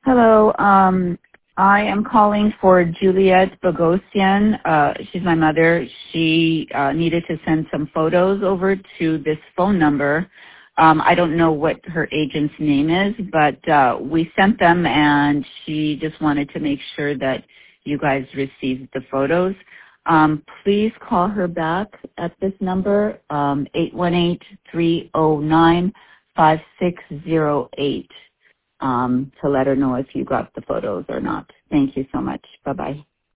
Hello. I am calling for Juliet Bogosian. She's my mother. She needed to send some photos over to this phone number. I don't know what her agent's name is, but we sent them, and she just wanted to make sure that you guys received the photos. Please call her back at this number, 818-309-5608. To let her know if you got the photos or not. Thank you so much. Bye-bye.